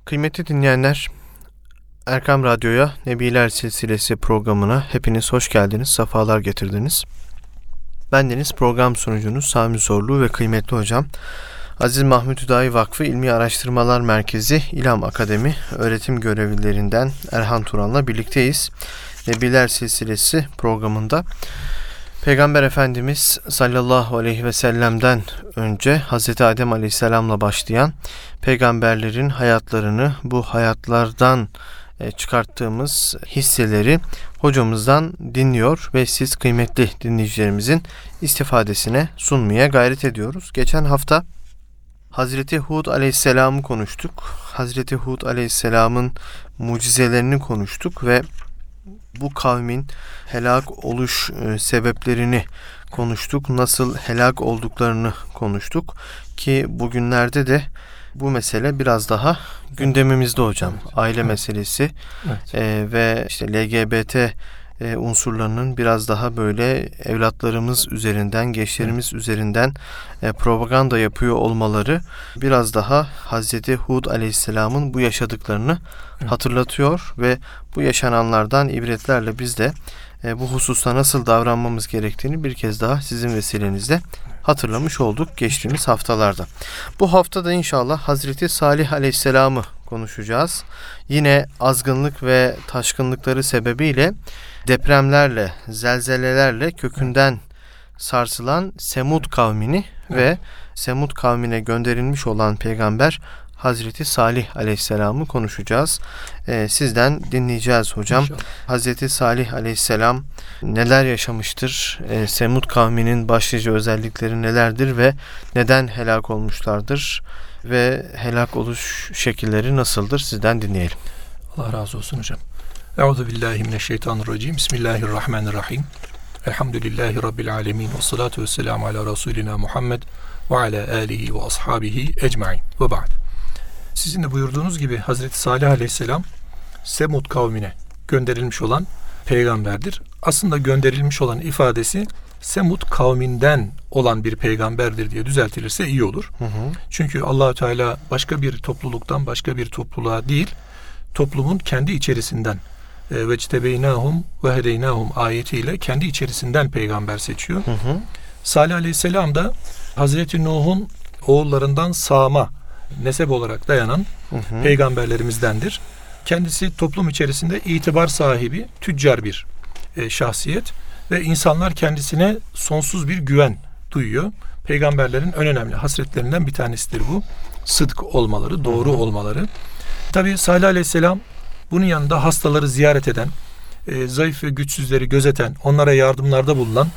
Kıymetli dinleyenler, Erkam Radyo'ya Nebiler Silsilesi programına hepiniz hoş geldiniz, sefalar getirdiniz. Bendeniz program sunucunuz Sami Zorlu ve kıymetli hocam Aziz Mahmut Hüdayi Vakfı İlmi Araştırmalar Merkezi İlham Akademi öğretim görevlilerinden Erhan Turan'la birlikteyiz. Nebiler Silsilesi programında Peygamber Efendimiz sallallahu aleyhi ve sellem'den önce Hazreti Adem aleyhisselamla başlayan peygamberlerin hayatlarını, bu hayatlardan çıkarttığımız hisseleri hocamızdan dinliyor ve siz kıymetli dinleyicilerimizin istifadesine sunmaya gayret ediyoruz. Geçen hafta Hazreti Hud aleyhisselamı konuştuk. Hazreti Hud aleyhisselamın mucizelerini konuştuk ve bu kavmin helak oluş sebeplerini konuştuk. Nasıl helak olduklarını konuştuk ki bugünlerde de bu mesele biraz daha gündemimizde hocam. Evet. Aile meselesi ve işte LGBT unsurlarının biraz daha böyle evlatlarımız üzerinden, gençlerimiz üzerinden propaganda yapıyor olmaları biraz daha Hazreti Hud aleyhisselamın bu yaşadıklarını hatırlatıyor ve bu yaşananlardan ibretlerle biz de bu hususta nasıl davranmamız gerektiğini bir kez daha sizin vesilenizle hatırlamış olduk geçtiğimiz haftalarda. Bu hafta da inşallah Hazreti Salih aleyhisselamı konuşacağız. Yine azgınlık ve taşkınlıkları sebebiyle depremlerle, zelzelelerle kökünden sarsılan Semud kavmini ve Semud kavmine gönderilmiş olan peygamber Hazreti Salih aleyhisselamı konuşacağız. Sizden dinleyeceğiz hocam. İnşallah. Hazreti Salih aleyhisselam neler yaşamıştır? Semud kavminin başlıca özellikleri nelerdir ve neden helak olmuşlardır? Ve helak oluş şekilleri nasıldır? Sizden dinleyelim. Allah razı olsun hocam. Euzubillahimineşşeytanirracim. Bismillahirrahmanirrahim. Elhamdülillahi Rabbil alemin. Ve salatu ve selamu ala Resulina Muhammed ve ala alihi ve ashabihi ecmain. Ve ba'd. Sizin de buyurduğunuz gibi Hazreti Salih aleyhisselam Semud kavmine gönderilmiş olan peygamberdir. Aslında gönderilmiş olan ifadesi Semud kavminden olan bir peygamberdir diye düzeltilirse iyi olur. Çünkü Allahü Teala başka bir topluluktan başka bir topluluğa değil, toplumun kendi içerisinden vectebeynahum ve hedeynahum ayetiyle kendi içerisinden peygamber seçiyor. Salih aleyhisselam da Hazreti Nuh'un oğullarından Sam'a nesep olarak dayanan peygamberlerimizdendir. Kendisi toplum içerisinde itibar sahibi, tüccar bir şahsiyet ve insanlar kendisine sonsuz bir güven duyuyor. Peygamberlerin en önemli hasretlerinden bir tanesidir bu. Sıdk olmaları, doğru olmaları. Tabii Salih aleyhisselam bunun yanında hastaları ziyaret eden, zayıf ve güçsüzleri gözeten, onlara yardımlarda bulunan,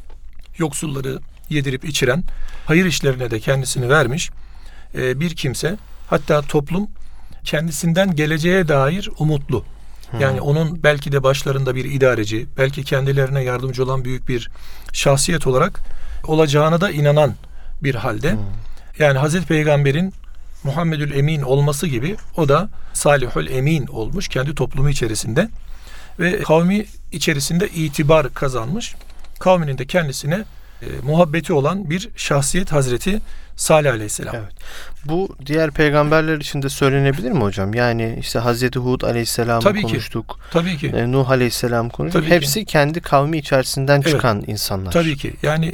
yoksulları yedirip içiren, hayır işlerine de kendisini vermiş bir kimse. Hatta toplum kendisinden geleceğe dair umutlu. Yani onun belki de başlarında bir idareci, belki kendilerine yardımcı olan büyük bir şahsiyet olarak olacağına da inanan bir halde. Yani Hazreti Peygamber'in Muhammedül Emin olması gibi o da Salihül Emin olmuş kendi toplumu içerisinde ve kavmi içerisinde itibar kazanmış. Kavminin de kendisine muhabbeti olan bir şahsiyet Hazreti Salih aleyhisselam. Evet. Bu diğer peygamberler için de söylenebilir mi hocam? Yani işte Hazreti Hud aleyhisselamı konuştuk. Tabii ki. Nuh aleyhisselam konuştuk. Tabii hepsi kendi kavmi içerisinden çıkan insanlar. Tabii ki. Yani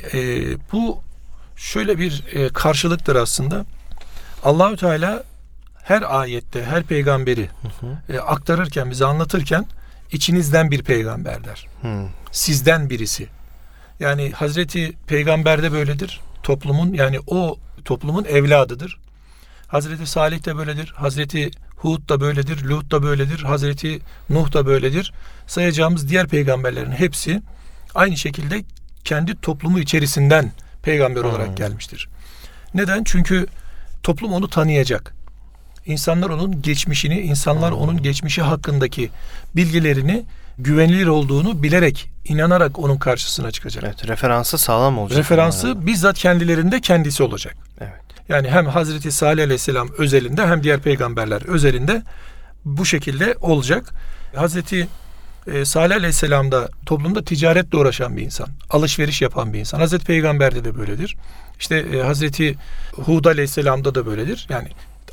bu şöyle bir karşılıktır aslında. Allahü Teala her ayette her peygamberi aktarırken, bize anlatırken içinizden bir peygamber der. Sizden birisi. Yani Hazreti Peygamber de böyledir. Toplumun, yani o toplumun evladıdır. Hazreti Salih de böyledir. Hazreti Hud da böyledir. Lut da böyledir. Hazreti Nuh da böyledir. Sayacağımız diğer peygamberlerin hepsi aynı şekilde kendi toplumu içerisinden peygamber olarak gelmiştir. Neden? Çünkü toplum onu tanıyacak. İnsanlar onun geçmişini, insanlar onun geçmişi hakkındaki bilgilerini güvenilir olduğunu bilerek, inanarak onun karşısına çıkacak. Evet, referansı sağlam olacak. Referansı bizzat kendilerinde kendisi olacak. Evet. Yani hem Hazreti Salih aleyhisselam özelinde hem diğer peygamberler özelinde bu şekilde olacak. Hazreti Salih aleyhisselam da toplumda ticaretle uğraşan bir insan, alışveriş yapan bir insan. Hazreti Peygamber'de de böyledir. İşte Hazreti Hud aleyhisselam'da da böyledir. Yani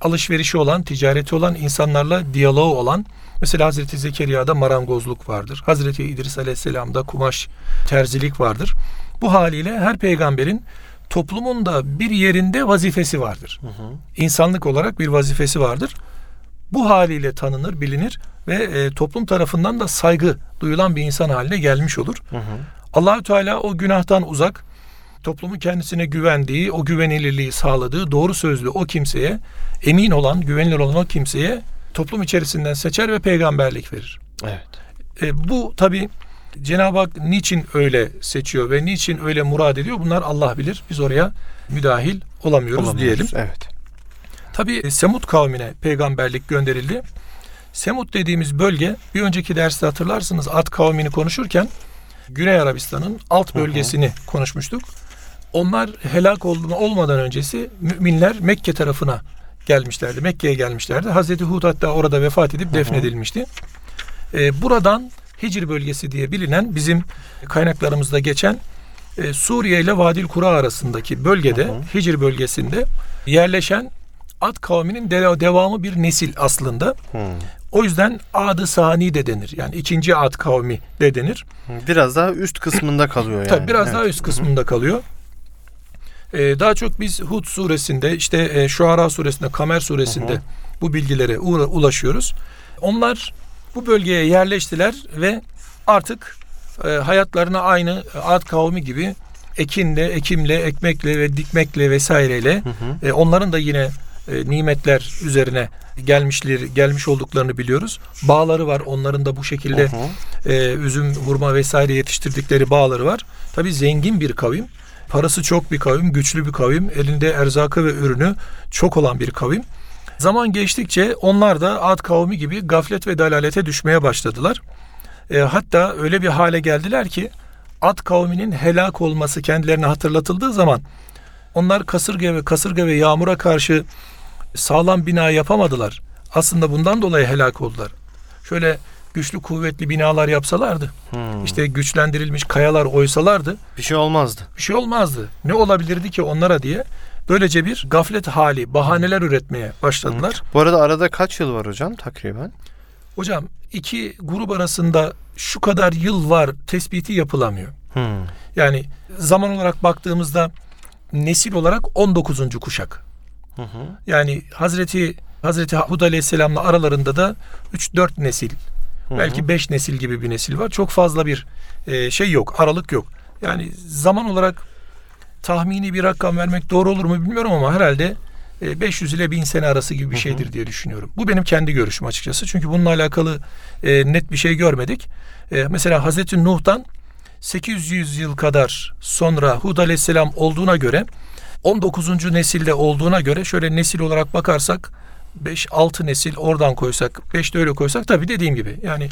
alışverişi olan, ticareti olan, insanlarla diyaloğu olan. Mesela Hazreti Zekeriya'da marangozluk vardır. Hazreti İdris Aleyhisselam'da kumaş terzilik vardır. Bu haliyle her peygamberin toplumun da bir yerinde vazifesi vardır. İnsanlık olarak bir vazifesi vardır. Bu haliyle tanınır, bilinir ve toplum tarafından da saygı duyulan bir insan haline gelmiş olur. Allah-u Teala o günahtan uzak, toplumun kendisine güvendiği, o güvenilirliği sağladığı, doğru sözlü o kimseye, emin olan, güvenilir olan o kimseye toplum içerisinden seçer ve peygamberlik verir. Evet. Bu tabii Cenab-ı Hak niçin öyle seçiyor ve niçin öyle murad ediyor? Bunlar Allah bilir. Biz oraya müdahil olamıyoruz diyelim. Evet. Tabii Semud kavmine peygamberlik gönderildi. Semud dediğimiz bölge, bir önceki derste hatırlarsınız, Ad kavmini konuşurken Güney Arabistan'ın alt bölgesini konuşmuştuk. Onlar helak olmadan öncesi müminler Mekke tarafına gelmişlerdi. Mekke'ye gelmişlerdi. Hazreti Hud hatta orada vefat edip defnedilmişti. Buradan Hicr bölgesi diye bilinen, bizim kaynaklarımızda geçen Suriye ile Vadil Kura arasındaki bölgede, Hicr bölgesinde yerleşen Ad kavminin devamı bir nesil aslında. O yüzden Ad-ı Sani de denir. Yani ikinci Ad kavmi de denir. Biraz daha üst kısmında kalıyor yani. Tabii biraz daha üst kısmında kalıyor. Daha çok biz Hud suresinde, işte Şuara suresinde, Kamer suresinde bu bilgilere ulaşıyoruz. Onlar bu bölgeye yerleştiler ve artık hayatlarına aynı Ad kavmi gibi ekimle, ekmekle ve dikmekle vesaireyle onların da yine nimetler üzerine gelmiş olduklarını biliyoruz. Bağları var. Onların da bu şekilde üzüm, hurma vesaire yetiştirdikleri bağları var. Tabii zengin bir kavim. Parası çok bir kavim, güçlü bir kavim. Elinde erzakı ve ürünü çok olan bir kavim. Zaman geçtikçe onlar da Ad kavmi gibi gaflet ve dalalete düşmeye başladılar. Hatta öyle bir hale geldiler ki Ad kavminin helak olması kendilerine hatırlatıldığı zaman onlar kasırga ve yağmura karşı sağlam bina yapamadılar. Aslında bundan dolayı helak oldular. Şöyle güçlü kuvvetli binalar yapsalardı, işte güçlendirilmiş kayalar oysalardı, bir şey olmazdı. Bir şey olmazdı. Ne olabilirdi ki onlara diye böylece bir gaflet hali, bahaneler üretmeye başladılar. Bu arada arada kaç yıl var hocam takriben? Hocam iki grup arasında şu kadar yıl var tespiti yapılamıyor. Yani zaman olarak baktığımızda nesil olarak 19. kuşak. Yani Hazreti Hud Aleyhisselam'la aralarında da 3-4 nesil, belki 5 nesil gibi bir nesil var. Çok fazla bir şey yok, aralık yok. Yani zaman olarak tahmini bir rakam vermek doğru olur mu bilmiyorum ama herhalde 500 ile 1000 sene arası gibi bir şeydir diye düşünüyorum. Bu benim kendi görüşüm açıkçası. Çünkü bununla alakalı net bir şey görmedik. Mesela Hazreti Nuh'tan 800 yıl kadar sonra Hud Aleyhisselam olduğuna göre, 19. nesilde olduğuna göre şöyle nesil olarak bakarsak 5-6 nesil oradan koysak, 5 de öyle koysak, tabii dediğim gibi yani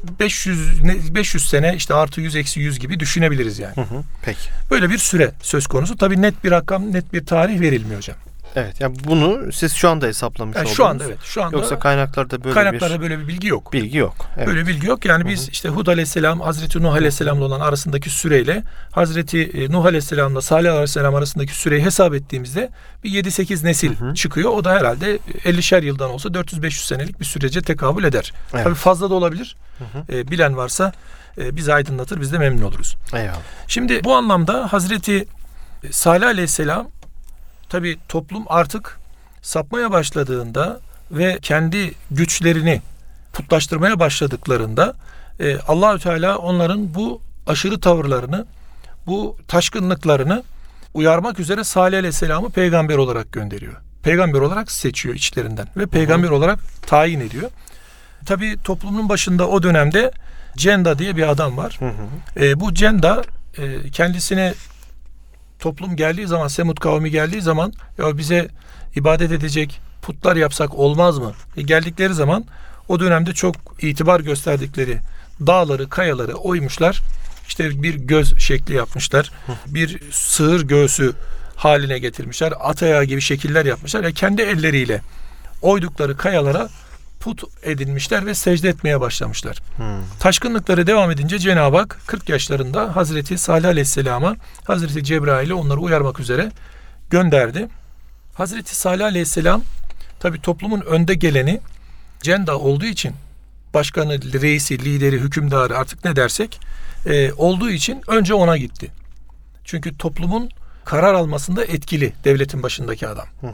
500 sene işte artı 100 eksi 100 gibi düşünebiliriz yani. Peki. Böyle bir süre söz konusu. Tabii net bir rakam, net bir tarih verilmiyor hocam. Evet. Yani bunu siz şu anda hesaplamış oldunuz. Şu anda evet. Şu anda yoksa kaynaklarda böyle bir bilgi yok. Bilgi yok. Evet. Böyle bilgi yok. Yani biz işte Hud Aleyhisselam, Hazreti Nuh Aleyhisselam'la olan arasındaki süreyle Hazreti Nuh Aleyhisselam'la Salih Aleyhisselam arasındaki süreyi hesap ettiğimizde bir 7-8 nesil çıkıyor. O da herhalde 50'şer yıldan olsa 400-500 senelik bir sürece tekabül eder. Evet. Tabii fazla da olabilir. Bilen varsa bizi aydınlatır. Biz de memnun oluruz. Eyvallah. Şimdi bu anlamda Hazreti Salih Aleyhisselam, tabii toplum artık sapmaya başladığında ve kendi güçlerini putlaştırmaya başladıklarında Allah-u Teala onların bu aşırı tavırlarını, bu taşkınlıklarını uyarmak üzere Salih Aleyhisselam'ı peygamber olarak gönderiyor. Peygamber olarak seçiyor içlerinden ve peygamber olarak tayin ediyor. Tabii toplumun başında o dönemde Cenda diye bir adam var. Bu Cenda kendisine toplum geldiği zaman, Semud kavmi geldiği zaman, ya bize ibadet edecek putlar yapsak olmaz mı? Geldikleri zaman o dönemde çok itibar gösterdikleri dağları, kayaları oymuşlar. İşte bir göz şekli yapmışlar. Bir sığır göğsü haline getirmişler. At ayağı gibi şekiller yapmışlar. Kendi elleriyle oydukları kayalara put edinmişler ve secde etmeye başlamışlar. Taşkınlıkları devam edince Cenab-ı Hak 40 yaşlarında Hazreti Salih Aleyhisselam'a Hazreti Cebrail'i onları uyarmak üzere gönderdi. Hazreti Salih Aleyhisselam Tabii toplumun önde geleni cenda olduğu için, başkanı, reisi, lideri, hükümdarı artık ne dersek olduğu için önce ona gitti. Çünkü toplumun karar almasında etkili devletin başındaki adam. Hı hı.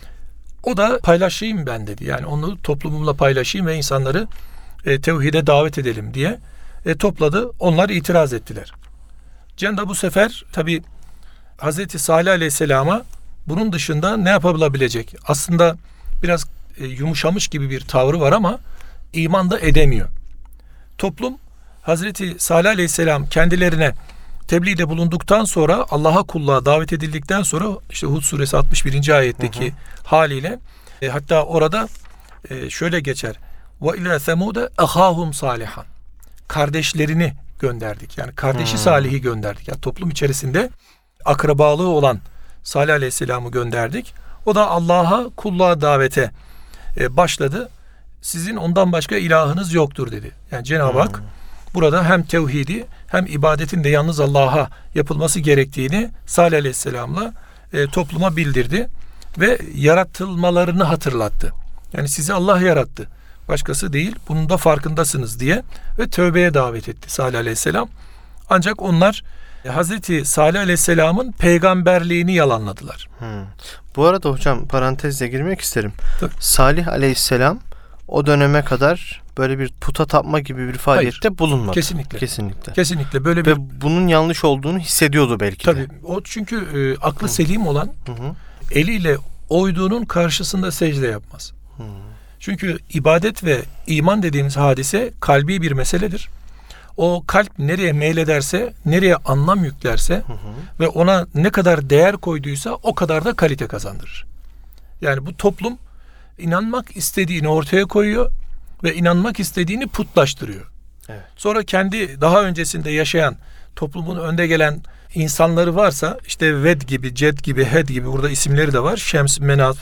O da paylaşayım ben dedi. Yani onu toplumumla paylaşayım ve insanları tevhide davet edelim diye topladı. Onlar itiraz ettiler. Cenda bu sefer tabii Hazreti Salih Aleyhisselam'a bunun dışında ne yapılabilecek? Aslında biraz yumuşamış gibi bir tavrı var ama iman da edemiyor. Toplum Hazreti Salih Aleyhisselam kendilerine tebliğde bulunduktan sonra, Allah'a kulluğa davet edildikten sonra işte Hud suresi 61. ayetteki haliyle hatta orada şöyle geçer. Ve ila semude ahahum salihan. Kardeşlerini gönderdik. Yani kardeşi Salih'i gönderdik. Yani toplum içerisinde akrabalığı olan Salih Aleyhisselam'ı gönderdik. O da Allah'a kulluğa davete başladı. Sizin ondan başka ilahınız yoktur dedi. Yani Cenab-ı Hak burada hem tevhidi hem ibadetin de yalnız Allah'a yapılması gerektiğini Salih Aleyhisselam'la topluma bildirdi ve yaratılmalarını hatırlattı. Yani sizi Allah yarattı. Başkası değil. Bunun da farkındasınız diye ve tövbeye davet etti Salih Aleyhisselam. Ancak onlar Hazreti Salih Aleyhisselam'ın peygamberliğini yalanladılar. Bu arada hocam parantezle girmek isterim. Tabii. Salih Aleyhisselam o döneme kadar böyle bir puta tapma gibi bir faaliyette bulunmadı. Kesinlikle. Kesinlikle böyle bir... Ve bunun yanlış olduğunu hissediyordu belki de. Tabii. O çünkü aklı selim olan eliyle oyduğunun karşısında secde yapmaz. Çünkü ibadet ve iman dediğimiz hadise kalbi bir meseledir. O kalp nereye meylederse, nereye anlam yüklerse ve ona ne kadar değer koyduysa o kadar da kalite kazandırır. Yani bu toplum inanmak istediğini ortaya koyuyor ve inanmak istediğini putlaştırıyor. Evet. Sonra kendi daha öncesinde yaşayan toplumun önde gelen insanları varsa işte Ved gibi, Ced gibi, Hed gibi burada isimleri de var. Şems,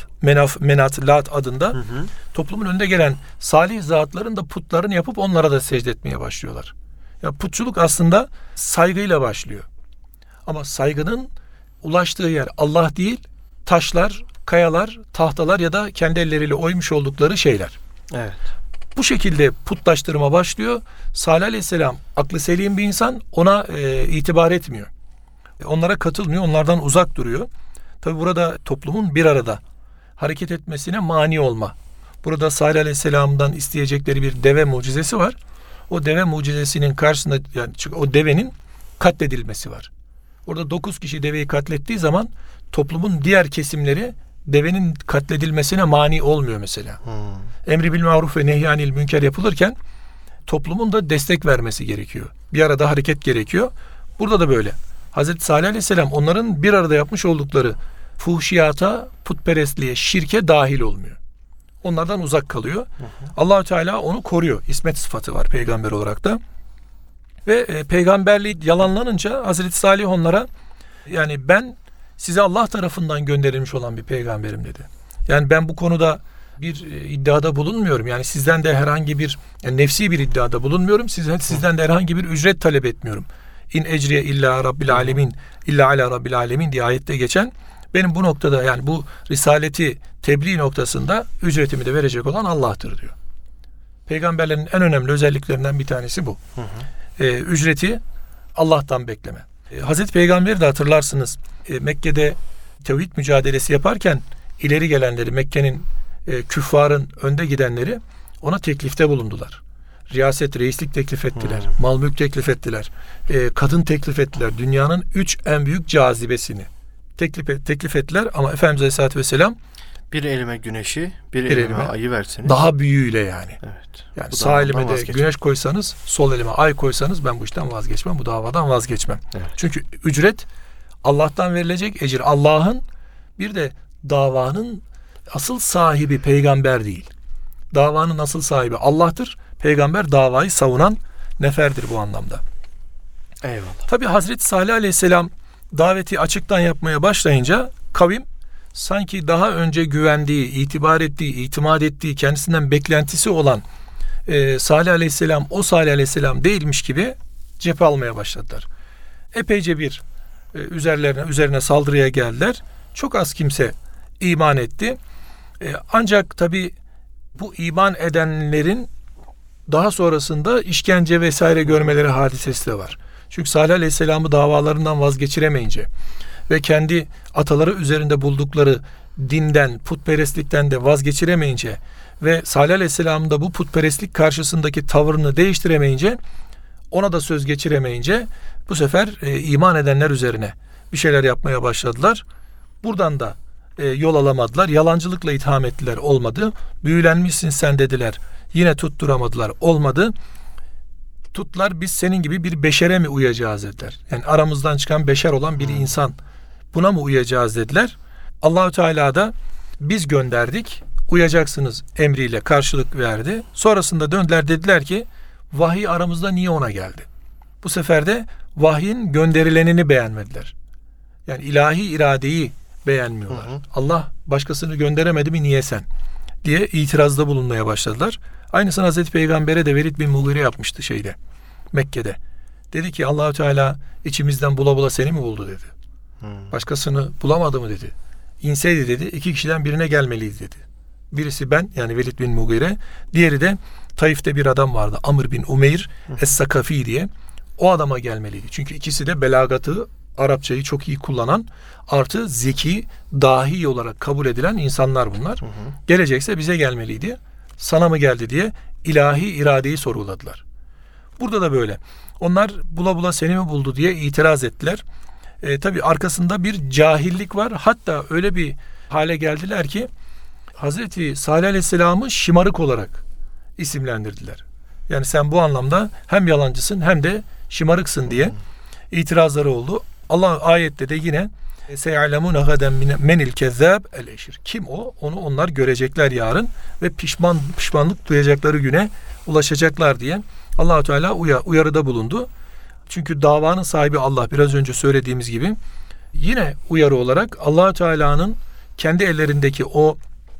Menat, Lat adında toplumun önde gelen salih zatların da putlarını yapıp onlara da secde etmeye başlıyorlar. Ya putçuluk aslında saygıyla başlıyor. Ama saygının ulaştığı yer Allah değil, taşlar, kayalar, tahtalar ya da kendi elleriyle oymuş oldukları şeyler. Evet. Bu şekilde putlaştırma başlıyor. Salih Aleyhisselam aklı selim bir insan, ona itibar etmiyor. Onlara katılmıyor, onlardan uzak duruyor. Tabi burada toplumun bir arada hareket etmesine mani olma. Burada Salih Aleyhisselam'dan isteyecekleri bir deve mucizesi var. O deve mucizesinin karşısında yani o devenin katledilmesi var. Orada 9 kişi deveyi katlettiği zaman toplumun diğer kesimleri devenin katledilmesine mani olmuyor mesela. Emri bil maruf ve nehyanil münker yapılırken toplumun da destek vermesi gerekiyor. Bir arada hareket gerekiyor. Burada da böyle. Hazreti Salih Aleyhisselam onların bir arada yapmış oldukları fuhşiyata, putperestliğe, şirke dahil olmuyor. Onlardan uzak kalıyor. Allah-u Teala onu koruyor. İsmet sıfatı var peygamber olarak da. Ve peygamberliği yalanlanınca Hazreti Salih onlara yani ben size Allah tarafından gönderilmiş olan bir peygamberim dedi. Yani ben bu konuda bir iddiada bulunmuyorum. Yani sizden de herhangi bir nefsi bir iddiada bulunmuyorum. Sizden de herhangi bir ücret talep etmiyorum. İn ecriye illa rabbil alemin illa ala rabbil alemin diye ayette geçen benim bu noktada yani bu risaleti tebliğ noktasında ücretimi de verecek olan Allah'tır diyor. Peygamberlerin en önemli özelliklerinden bir tanesi bu. Ücreti Allah'tan bekleme. Hazreti Peygamber'i de hatırlarsınız. Mekke'de tevhid mücadelesi yaparken ileri gelenleri, Mekke'nin küffarın önde gidenleri ona teklifte bulundular. Riyaset, reislik teklif ettiler. Mal mülk teklif ettiler. Kadın teklif ettiler. Dünyanın 3 en büyük cazibesini teklif ettiler ama Efendimiz Aleyhisselatü Vesselam bir elime güneşi, bir elime ayı verseniz. Daha büyüğüyle yani. Evet. Yani sağ elime de güneş koysanız, sol elime ay koysanız ben bu işten vazgeçmem, bu davadan vazgeçmem. Evet. Çünkü ücret Allah'tan verilecek ecir. Allah'ın bir de davanın asıl sahibi peygamber değil. Davanın asıl sahibi Allah'tır. Peygamber davayı savunan neferdir bu anlamda. Eyvallah. Tabi Hazreti Salih Aleyhisselam daveti açıktan yapmaya başlayınca kavim sanki daha önce güvendiği, itibar ettiği, itimat ettiği, kendisinden beklentisi olan Salih Aleyhisselam o Salih Aleyhisselam değilmiş gibi cephe almaya başladılar. Epeyce bir üzerine saldırıya geldiler. Çok az kimse iman etti. Ancak tabii bu iman edenlerin daha sonrasında işkence vesaire görmeleri hadisesi de var. Çünkü Salih Aleyhisselam'ı davalarından vazgeçiremeyince ve kendi ataları üzerinde buldukları dinden, putperestlikten de vazgeçiremeyince ve Salih Aleyhisselam'ın da bu putperestlik karşısındaki tavrını değiştiremeyince, ona da söz geçiremeyince bu sefer iman edenler üzerine bir şeyler yapmaya başladılar. Buradan da yol alamadılar. Yalancılıkla itham ettiler. Olmadı. Büyülenmişsin sen dediler. Yine tutturamadılar. Olmadı. Tuttular, biz senin gibi bir beşere mi uyacağız dediler. Yani aramızdan çıkan beşer olan bir insan. Buna mı uyacağız dediler. Allah-u Teala da biz gönderdik, uyacaksınız emriyle karşılık verdi. Sonrasında döndüler, dediler ki vahiy aramızda niye ona geldi? Bu sefer de vahyin gönderilenini beğenmediler. Yani ilahi iradeyi beğenmiyorlar. Allah başkasını gönderemedi mi, niye sen? Diye itirazda bulunmaya başladılar. Aynısını Hazreti Peygamber'e de Velid bin Mughire yapmıştı Mekke'de. Dedi ki Allah-u Teala içimizden bula bula seni mi buldu dedi. Başkasını bulamadı mı dedi. İnseydi dedi 2 kişiden birine gelmeliydi dedi. Birisi ben, yani Velid bin Mughire, diğeri de Taif'te bir adam vardı, Amr bin Umeyr Es-Sakafi diye. O adama gelmeliydi. Çünkü ikisi de belagatı, Arapçayı çok iyi kullanan, artı zeki, dahi olarak kabul edilen insanlar bunlar. Gelecekse bize gelmeliydi. Sana mı geldi diye ilahi iradeyi sorguladılar. Burada da böyle. Onlar bula bula seni mi buldu diye itiraz ettiler. Tabii arkasında bir cahillik var. Hatta öyle bir hale geldiler ki Hazreti Salih Aleyhisselam'ı şımarık olarak isimlendirdiler. Yani sen bu anlamda hem yalancısın hem de şımarıksın diye itirazları oldu. Allah ayette de yine seyalemune gaden menil kezzab el eşir. Kim o? Onu onlar görecekler yarın ve pişmanlık duyacakları güne ulaşacaklar diye Allah-u Teala uyarıda bulundu. Çünkü davanın sahibi Allah, biraz önce söylediğimiz gibi. Yine uyarı olarak Allah-u Teala'nın kendi ellerindeki o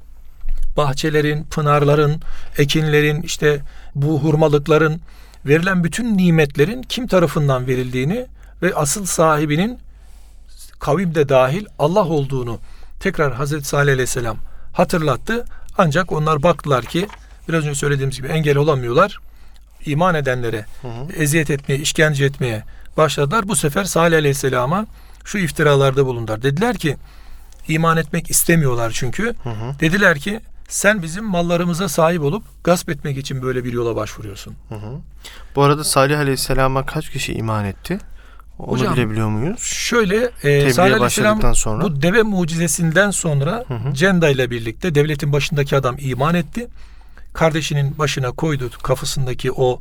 bahçelerin, pınarların, ekinlerin, işte bu hurmalıkların, verilen bütün nimetlerin kim tarafından verildiğini ve asıl sahibinin kavimde dahil Allah olduğunu tekrar Hazreti Salih Aleyhisselam hatırlattı. Ancak onlar baktılar ki biraz önce söylediğimiz gibi engel olamıyorlar. İman edenlere eziyet etmeye, işkence etmeye başladılar. Bu sefer Salih Aleyhisselam'a şu iftiralarda bulundular. Dediler ki iman etmek istemiyorlar çünkü. Dediler ki sen bizim mallarımıza sahip olup gasp etmek için böyle bir yola başvuruyorsun. Bu arada Salih Aleyhisselam'a kaç kişi iman etti? Onu hocam, bilebiliyor muyuz? Şöyle Salih Aleyhisselam sonra, bu deve mucizesinden sonra Cenda ile birlikte devletin başındaki adam iman etti. Kardeşinin başına koydu kafasındaki o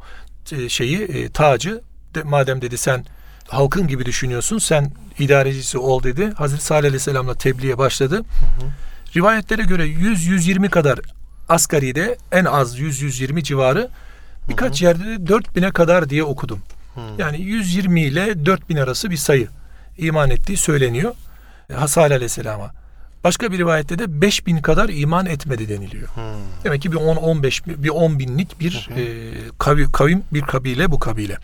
tacı. Madem dedi sen halkın gibi düşünüyorsun, sen idarecisi ol dedi. Hazreti Salih Aleyhisselam'la tebliğe başladı. Rivayetlere göre 100-120 kadar asgaride, en az 100-120 civarı, birkaç yerde de 4000'e kadar diye okudum. Yani 120 ile 4000 arası bir sayı iman ettiği söyleniyor Salih Aleyhisselam'a. Başka bir rivayette de 5000 kadar iman etmedi deniliyor. Demek ki bir 10-15 bir 10 binlik bir kavim, bir kabile bu kabile.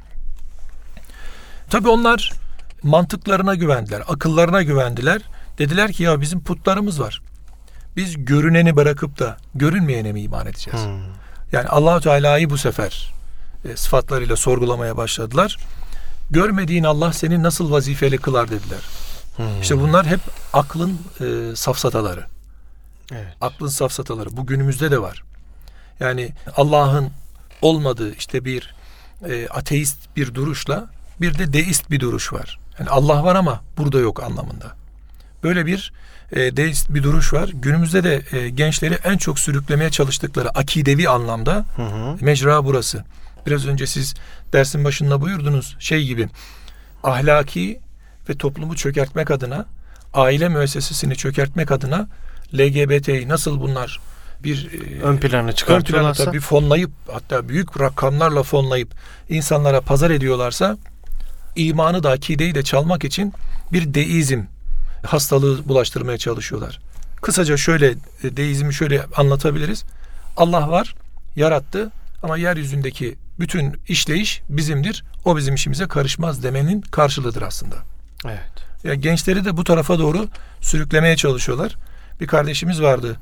Tabii onlar mantıklarına güvendiler, akıllarına güvendiler. Dediler ki ya bizim putlarımız var. Biz görüneni bırakıp da görünmeyene mi iman edeceğiz? Yani Allah-u Teala'yı bu sefer sıfatlarıyla sorgulamaya başladılar. Görmediğin Allah seni nasıl vazifeli kılar dediler. İşte bunlar hep aklın safsataları. Evet. Aklın safsataları. Bu günümüzde de var. Yani Allah'ın olmadığı işte bir ateist bir duruşla bir de deist bir duruş var. Yani Allah var ama burada yok anlamında. Böyle bir deist bir duruş var. Günümüzde de gençleri en çok sürüklemeye çalıştıkları akidevi anlamda mecra burası. Biraz önce siz dersin başında buyurdunuz gibi ahlaki ve toplumu çökertmek adına, aile müessesesini çökertmek adına LGBT'yi nasıl bunlar bir ön plana çıkartıyorlarsa, tabii fonlayıp, hatta büyük rakamlarla fonlayıp insanlara pazar ediyorlarsa, imanı da akideyi de çalmak için bir deizm hastalığı bulaştırmaya çalışıyorlar. Kısaca şöyle deizmi şöyle anlatabiliriz. Allah var, yarattı ama yeryüzündeki bütün işleyiş bizimdir. O bizim işimize karışmaz demenin karşılığıdır aslında. Evet. Ya gençleri de bu tarafa doğru sürüklemeye çalışıyorlar. Bir kardeşimiz vardı.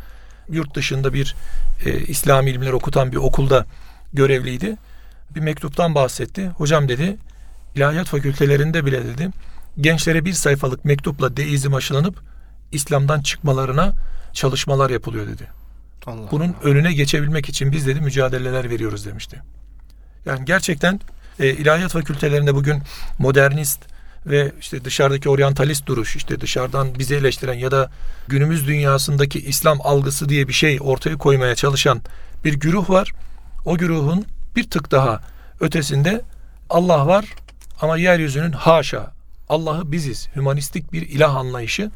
yurt dışında bir İslami ilimler okutan bir okulda görevliydi. Bir mektuptan bahsetti. Hocam dedi, ilahiyat fakültelerinde bile dedi, gençlere bir sayfalık mektupla deizm aşılanıp İslam'dan çıkmalarına çalışmalar yapılıyor dedi. Bunun önüne geçebilmek için biz dedi mücadeleler veriyoruz demişti. Yani gerçekten ilahiyat fakültelerinde bugün modernist ve işte dışarıdaki oryantalist duruş, işte dışarıdan bizi eleştiren ya da günümüz dünyasındaki İslam algısı diye bir şey ortaya koymaya çalışan bir güruh var. O güruhun bir tık daha ötesinde Allah var ama yeryüzünün haşa, Allah'ı biziz, hümanistik bir ilah anlayışı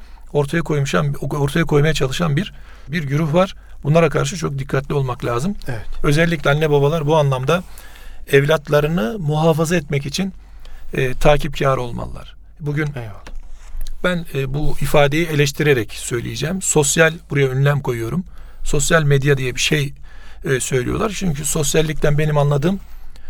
ortaya koymaya çalışan bir güruh var. Bunlara karşı çok dikkatli olmak lazım. Evet. Özellikle anne babalar bu anlamda evlatlarını muhafaza etmek için takipkar olmalılar. Bugün ben bu ifadeyi eleştirerek söyleyeceğim. Buraya ünlem koyuyorum. Sosyal medya diye bir şey söylüyorlar. Çünkü sosyallikten benim anladığım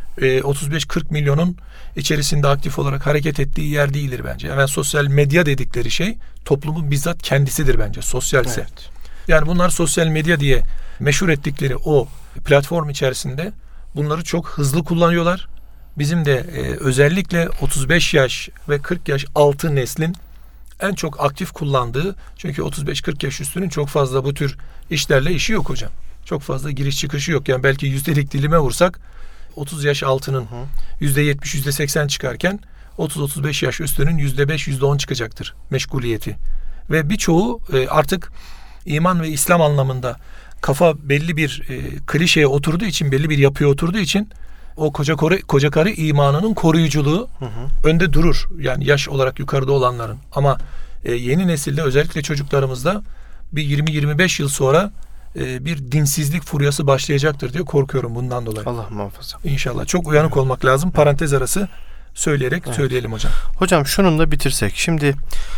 35-40 milyonun içerisinde aktif olarak hareket ettiği yer değildir bence. Yani sosyal medya dedikleri şey toplumun bizzat kendisidir bence, sosyalse. Evet. Yani bunlar sosyal medya diye meşhur ettikleri o platform içerisinde bunları çok hızlı kullanıyorlar. Bizim de özellikle 35 yaş ve 40 yaş altı neslin en çok aktif kullandığı, çünkü 35-40 yaş üstünün çok fazla bu tür işlerle işi yok hocam. Çok fazla giriş çıkışı yok. Yani belki yüzdelik dilime vursak 30 yaş altının %70, %80 çıkarken 30-35 yaş üstünün %5, %10 çıkacaktır meşguliyeti. Ve birçoğu artık iman ve İslam anlamında kafa belli bir klişeye oturduğu için, belli bir yapıya oturduğu için o koca karı imanının koruyuculuğu önde durur. Yani yaş olarak yukarıda olanların. Ama yeni nesilde, özellikle çocuklarımızda bir 20-25 yıl sonra bir dinsizlik furyası başlayacaktır diye korkuyorum bundan dolayı. Allah muhafaza. İnşallah. Çok uyanık olmak lazım. Parantez arası söyleyerek söyleyelim hocam. Hocam şunun da bitirsek. Şimdi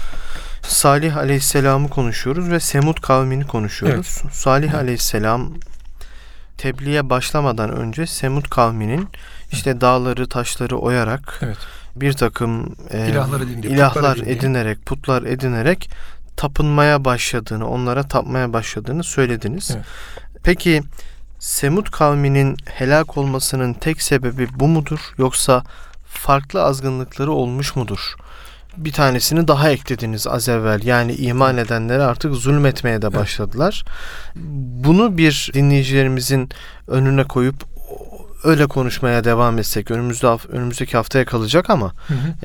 Salih Aleyhisselam'ı konuşuyoruz ve Semud kavmini konuşuyoruz. Evet. Salih Aleyhisselam tebliğe başlamadan önce Semud kavminin işte dağları, taşları oyarak bir takım ilahlar edinerek, putlar edinerek tapınmaya başladığını, onlara tapmaya başladığını söylediniz. Evet. Peki Semud kavminin helak olmasının tek sebebi bu mudur? Yoksa farklı azgınlıkları olmuş mudur? Bir tanesini daha eklediniz az evvel. Yani iman edenlere artık zulmetmeye de başladılar. Bunu bir dinleyicilerimizin önüne koyup öyle konuşmaya devam etsek, önümüzdeki haftaya kalacak ama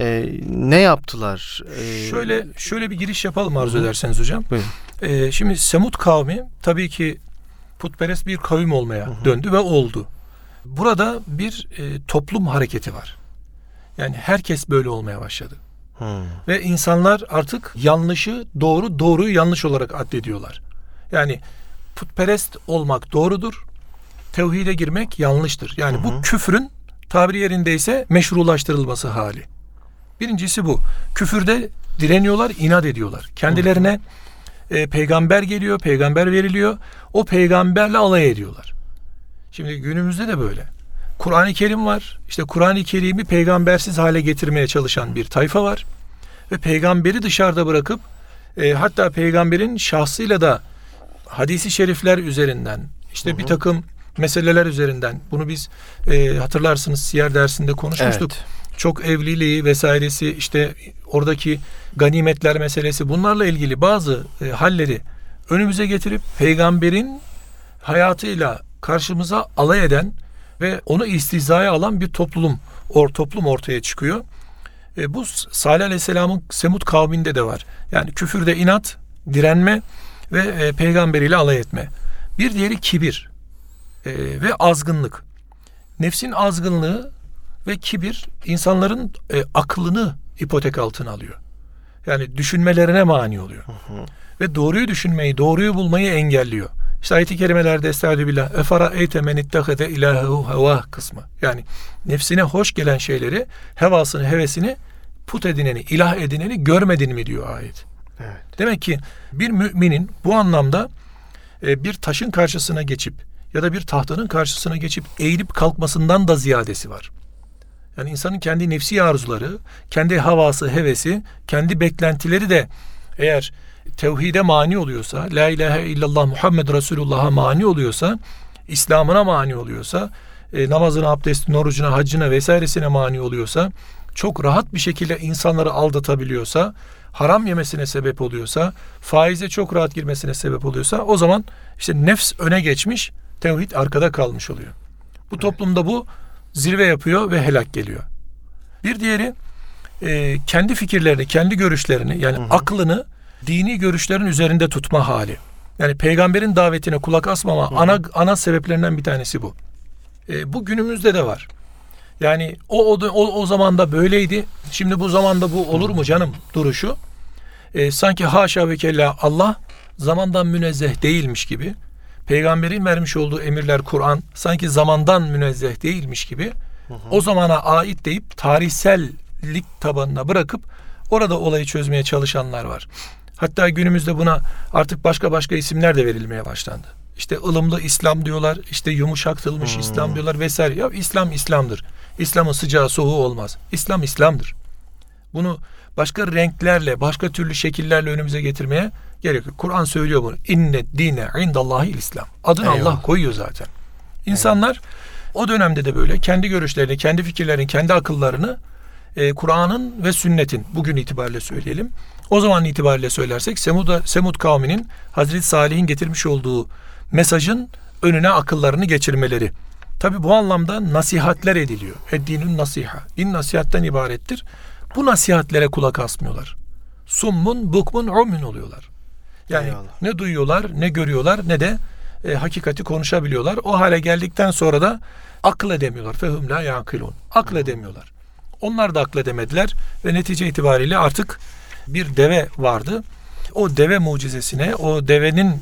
ne yaptılar? Şöyle bir giriş yapalım arzu ederseniz hocam. Şimdi Semud kavmi tabii ki putperest bir kavim olmaya döndü ve oldu. Burada bir toplum hareketi var. Yani herkes böyle olmaya başladı. Ve insanlar artık yanlışı doğru, doğruyu yanlış olarak addediyorlar. Yani putperest olmak doğrudur, tevhide girmek yanlıştır. Yani bu küfrün tabiri yerindeyse meşrulaştırılması hali. Birincisi bu. Küfürde direniyorlar, inat ediyorlar. Kendilerine peygamber geliyor, peygamber veriliyor. O peygamberle alay ediyorlar. Şimdi günümüzde de böyle. Kur'an-ı Kerim var. İşte Kur'an-ı Kerim'i peygambersiz hale getirmeye çalışan bir tayfa var. Ve peygamberi dışarıda bırakıp hatta peygamberin şahsıyla da hadisi şerifler üzerinden, işte bir takım meseleler üzerinden, bunu biz hatırlarsınız siyer dersinde konuşmuştuk. Evet. Çok evliliği vesairesi, işte oradaki ganimetler meselesi, bunlarla ilgili bazı halleri önümüze getirip peygamberin hayatıyla karşımıza alay eden ve onu istihzaya alan bir toplum ortaya çıkıyor. Bu Salih Aleyhisselam'ın Semud kavminde de var. Yani küfürde inat, direnme ve peygamberiyle alay etme. Bir diğeri kibir ve azgınlık. Nefsin azgınlığı ve kibir insanların aklını ipotek altına alıyor. Yani düşünmelerine mani oluyor. Ve doğruyu düşünmeyi, doğruyu bulmayı engelliyor. İşte ayet-i kerimelerde estağfirullah efara eyte men ittehade ilahehu heva kısmı. Yani nefsine hoş gelen şeyleri, hevasını, hevesini put edineni, ilah edineni görmedin mi diyor ayet. Evet. Demek ki bir müminin bu anlamda bir taşın karşısına geçip ya da bir tahtanın karşısına geçip eğilip kalkmasından da ziyadesi var. Yani insanın kendi nefsi arzuları, kendi havası, hevesi, kendi beklentileri de eğer tevhide mani oluyorsa, la ilahe illallah Muhammed Resulullah'a mani oluyorsa, İslam'ına mani oluyorsa, namazına, abdestine, orucuna, haccına vesairesine mani oluyorsa, çok rahat bir şekilde insanları aldatabiliyorsa, haram yemesine sebep oluyorsa, faize çok rahat girmesine sebep oluyorsa, o zaman işte nefs öne geçmiş, tevhid arkada kalmış oluyor. Bu toplumda bu zirve yapıyor ve helak geliyor. Bir diğeri kendi fikirlerini, kendi görüşlerini, yani aklını dini görüşlerin üzerinde tutma hali. Yani peygamberin davetine kulak asmama ana sebeplerinden bir tanesi bu. Bu günümüzde de var. Yani o zamanda böyleydi. Şimdi bu zamanda bu olur mu canım duruşu. Sanki haşa ve kella Allah zamandan münezzeh değilmiş gibi. Peygamberin vermiş olduğu emirler, Kur'an sanki zamandan münezzeh değilmiş gibi. O zamana ait deyip tarihsellik tabanına bırakıp orada olayı çözmeye çalışanlar var. Hatta günümüzde buna artık başka isimler de verilmeye başlandı. İşte ılımlı İslam diyorlar, işte yumuşatılmış İslam diyorlar vesaire. Ya İslam İslam'dır. İslam'ın sıcağı soğuğu olmaz. İslam İslam'dır. Bunu başka renklerle, başka türlü şekillerle önümüze getirmeye gerek yok. Kur'an söylüyor bunu. İnne dine indallahil İslam. Adını Allah koyuyor zaten. İnsanlar o dönemde de böyle kendi görüşlerini, kendi fikirlerini, kendi akıllarını Kur'an'ın ve sünnetin, bugün itibariyle söyleyelim, o zaman itibariyle söylersek Semud kavminin Hazreti Salih'in getirmiş olduğu mesajın önüne akıllarını geçirmeleri. Tabi bu anlamda nasihatler ediliyor. Eddinün nasiha. Din nasihatten ibarettir. Bu nasihatlere kulak asmıyorlar. Summun, bukmun, ummun oluyorlar. Yani ne duyuyorlar, ne görüyorlar, ne de hakikati konuşabiliyorlar. O hale geldikten sonra da akıl edemiyorlar. Fehum la yakilun. Akıl edemiyorlar. Onlar da akıl edemediler ve netice itibariyle artık bir deve vardı. O deve mucizesine, o devenin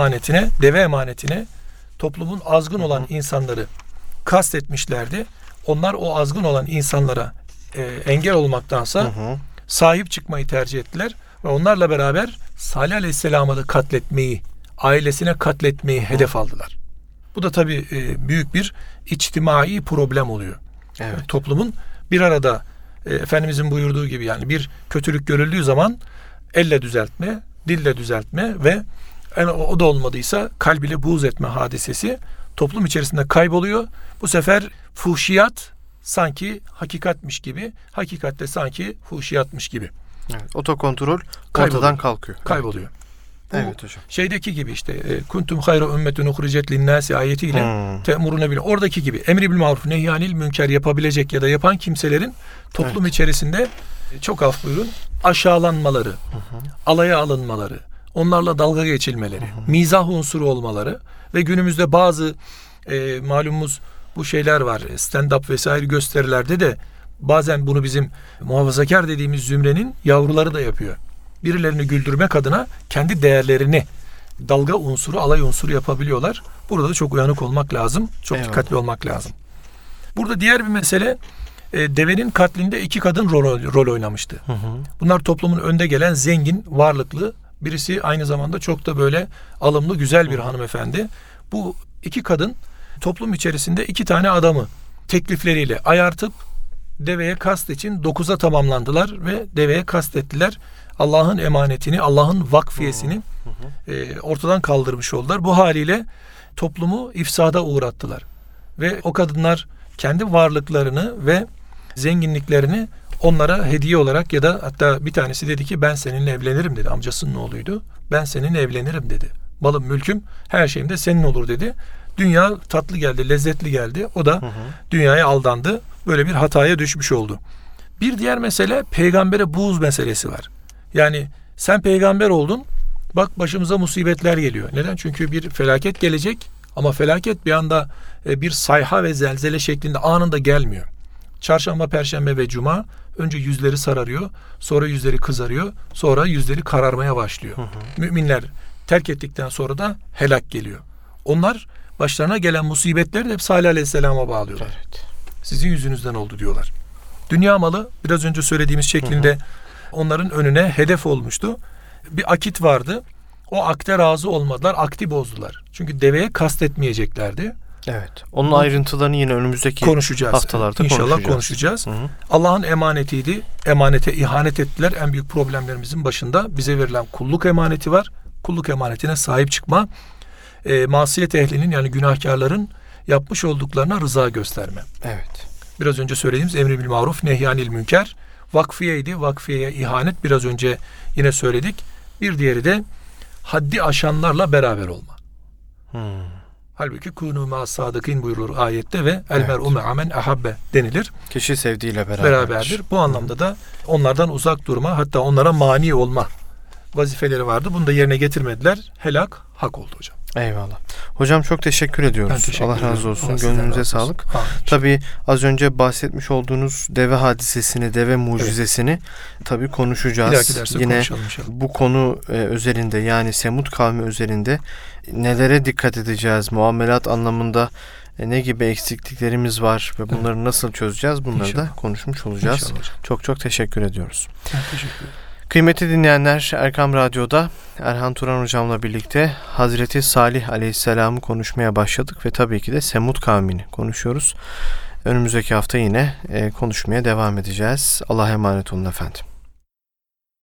deve emanetine toplumun azgın olan insanları kastetmişlerdi. Onlar o azgın olan insanlara engel olmaktansa sahip çıkmayı tercih ettiler ve onlarla beraber Salih Aleyhisselam'ı da katletmeyi, ailesine katletmeyi hedef aldılar. Bu da tabii büyük bir içtimai problem oluyor. Evet. Yani toplumun bir arada Efendimizin buyurduğu gibi, yani bir kötülük görüldüğü zaman elle düzeltme, dille düzeltme ve o da olmadıysa kalbiyle buğz etme hadisesi toplum içerisinde kayboluyor. Bu sefer fuhşiyat sanki hakikatmiş gibi, hakikatte sanki fuhşiyatmış gibi. Evet, otokontrol ortadan kalkıyor. Kayboluyor. Evet hocam. Şeydeki gibi işte kuntum hayra ümmetun uhricet linnâsi ayetiyle te'murune bil. Oradaki gibi emri bil maruf nehyanil münker yapabilecek ya da yapan kimselerin toplum içerisinde, çok af buyurun, aşağılanmaları, alaya alınmaları, onlarla dalga geçilmeleri, mizah unsuru olmaları ve günümüzde bazı malumumuz bu şeyler var. Stand-up vesaire gösterilerde de bazen bunu bizim muhafazakar dediğimiz zümrenin yavruları da yapıyor. Birilerini güldürmek adına kendi değerlerini dalga unsuru, alay unsuru yapabiliyorlar. Burada da çok uyanık olmak lazım. Çok dikkatli olmak lazım. Burada diğer bir mesele, devenin katlinde 2 kadın rol oynamıştı. Bunlar toplumun önde gelen zengin, varlıklı, birisi aynı zamanda çok da böyle alımlı, güzel bir hanımefendi. Bu 2 kadın toplum içerisinde 2 tane adamı teklifleriyle ayartıp deveye kast için 9'a tamamlandılar ve deveye kastettiler. Allah'ın emanetini, Allah'ın vakfiyesini ortadan kaldırmış oldular. Bu haliyle toplumu ifsada uğrattılar. Ve o kadınlar kendi varlıklarını ve zenginliklerini onlara hediye olarak, ya da hatta bir tanesi dedi ki ben seninle evlenirim dedi. Amcasının oğluydu. Ben seninle evlenirim dedi. Malım, mülküm, her şeyim de senin olur dedi. Dünya tatlı geldi, lezzetli geldi. O da dünyaya aldandı. Böyle bir hataya düşmüş oldu. Bir diğer mesele peygambere buğz meselesi var. Yani sen peygamber oldun, bak başımıza musibetler geliyor. Neden? Çünkü bir felaket gelecek ama felaket bir anda bir sayha ve zelzele şeklinde anında gelmiyor. Çarşamba, perşembe ve cuma önce yüzleri sararıyor, sonra yüzleri kızarıyor, sonra yüzleri kararmaya başlıyor. Müminler terk ettikten sonra da helak geliyor. Onlar başlarına gelen musibetleri de hep Salih Aleyhisselam'a bağlıyorlar. Evet. Sizin yüzünüzden oldu diyorlar. Dünya malı biraz önce söylediğimiz şeklinde onların önüne hedef olmuştu. Bir akit vardı. O akte razı olmadılar. Akti bozdular. Çünkü deveye kastetmeyeceklerdi. Evet. Onun ayrıntılarını yine önümüzdeki konuşacağız. haftalarda İnşallah konuşacağız. Hı hı. Allah'ın emanetiydi. Emanete ihanet ettiler. En büyük problemlerimizin başında bize verilen kulluk emaneti var. Kulluk emanetine sahip çıkma. Masiyet ehlinin, yani günahkarların yapmış olduklarına rıza gösterme. Evet. Biraz önce söylediğimiz emri bil maruf, nehyanil münker vakfiyeydi. Vakfiyeye ihanet biraz önce yine söyledik. Bir diğeri de haddi aşanlarla beraber olma. Halbuki kûnû mâ sâdıkîn buyurulur ayette ve el mer'u me'a men ahabbe denilir. Kişi sevdiğiyle beraberdir. Bu anlamda da onlardan uzak durma, hatta onlara mani olma vazifeleri vardı. Bunu da yerine getirmediler. Helak hak oldu hocam. Eyvallah. Hocam çok teşekkür ediyoruz. Ben teşekkür Allah razı ederim. olsun. Allah sizden Gönlünüze razı olsun. sağlık. Amin. Tabii az önce bahsetmiş olduğunuz deve hadisesini, deve mucizesini tabii Bir konuşacağız. dahaki derste Yine konuşalım inşallah. bu konu üzerinde, yani Semud kavmi üzerinde nelere dikkat edeceğiz? Muamelat anlamında ne gibi eksikliklerimiz var ve bunları nasıl çözeceğiz? Bunları İnşallah. da konuşmuş olacağız. İnşallah hocam. Çok çok teşekkür ediyoruz. Ben teşekkür ederim. Kıymetli dinleyenler, Erkam Radyo'da Erhan Turan Hocam'la birlikte Hazreti Salih Aleyhisselam'ı konuşmaya başladık ve tabii ki de Semud kavmini konuşuyoruz. Önümüzdeki hafta yine konuşmaya devam edeceğiz. Allah'a emanet olun efendim.